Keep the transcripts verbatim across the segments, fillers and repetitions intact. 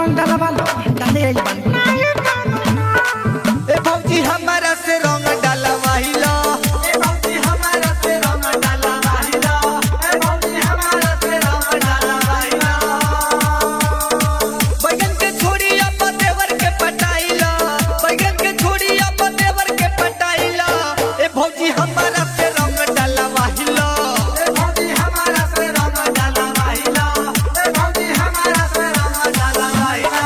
रंग डालवा लो डाले आई बन ए भौजी हमारा से रंग डालवाइला ए भौजी हमारा से रंग डालवाइला ए भौजी हमारा से रंग डालवाइला बैगन के छोड़ी अब देवर के पटाइला बैगन के छोड़ी अब देवर के पटाइला ए भौजी हमारा से रंग डालवाइला ए भौजी हमारा से रंग डालवाइला ए भौजी हमारा से रंग डालवाइला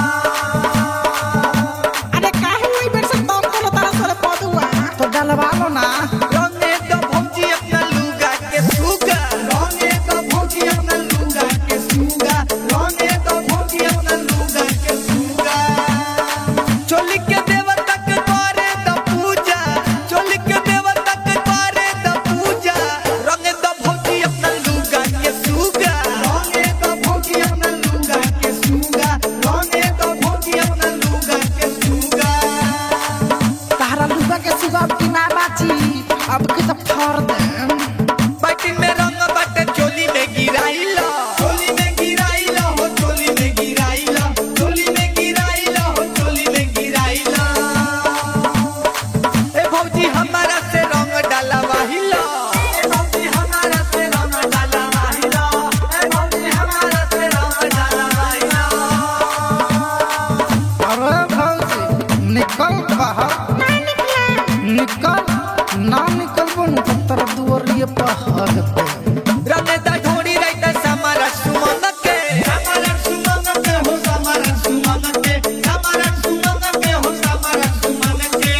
अरे काहे वही बेर से तम को तारा सरे पदुआ तो डालवा लो ना रंगे तो भौजी अपना लुगा के सुगा रंगे तो भौजी अपना लुगा के सुगा रंगे तो भौजी अपना लुगा के सुगा चोली के देवर तक करे द पूजा चोली के देवर तक करे द पूजा रंगे तो भौजी अपना लुगा के सुगा रंगे तो भौजी अपना लुगा के सुगा रंगे तो भौजी अपना लुगा के सुगा तारा लुगा के सुगा की ना बाची अब के तो फर दे बाटी में रंग बाटे चोली में गिराइला चोली में गिराइला हो चोली में गिराइला चोली में गिराइला हो चोली में गिराइला ए भौजी हमारा से रंग डालवाइला ए भौजी हमारा से रंग डालवाइला ए भौजी हमारा से रंग डालवाइला अरे भौजी निकल बाहर ना निकला निकल ना निकल बन तर दुवरिए पहग पे रंगे दा ढोड़ी रहता समारा सुमंग के समारा सुमंग के हो समारा सुमंग के समारा सुमंग के हो समारा सुमंग के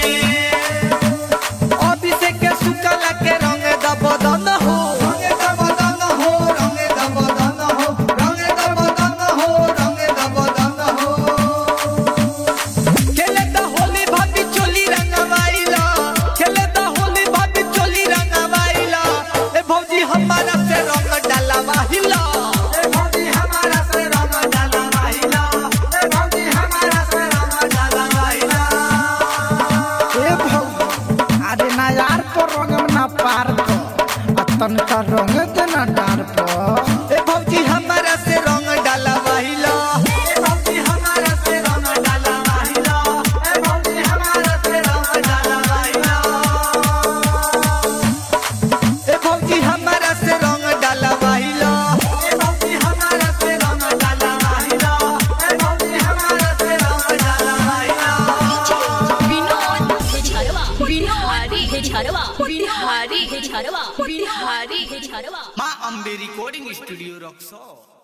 अभिषेक के सुकला के रंगे दा बदन हो रंगे दा बदन हो रंगे दा बदन हो रंगे दा बदन हो रंगे दा बदन हो खेले दा होली भाभी चोली रंगवाइला खेले दा होली भाभी चोली रंगवाइला ए भौजी हमारा से रंग डालवाइला ए भौजी हमारा से रंग डालवाइला ए भौजी हमारा से रंग डालवाइला ए भौजी अरे ना यार पर रंग ना पार को अतन का रंग देना डार पर ए भौजी हमारा से रंग डालवाइला ए भौजी हमारा से रंग डालवाइला ए भौजी हमारा से रंग डालवाइला ए भौजी हमारा से रंग डालवाइला ए भौजी हमारा से रंग डालवाइला ए भौजी हमारा से रंग डालवाइला विनोद हे झरवा बिहारी हे झरवा बिहारी हे झरवा बिहारी हे झरवा मां अम्बे रिकॉर्डिंग स्टूडियो रक्सौल।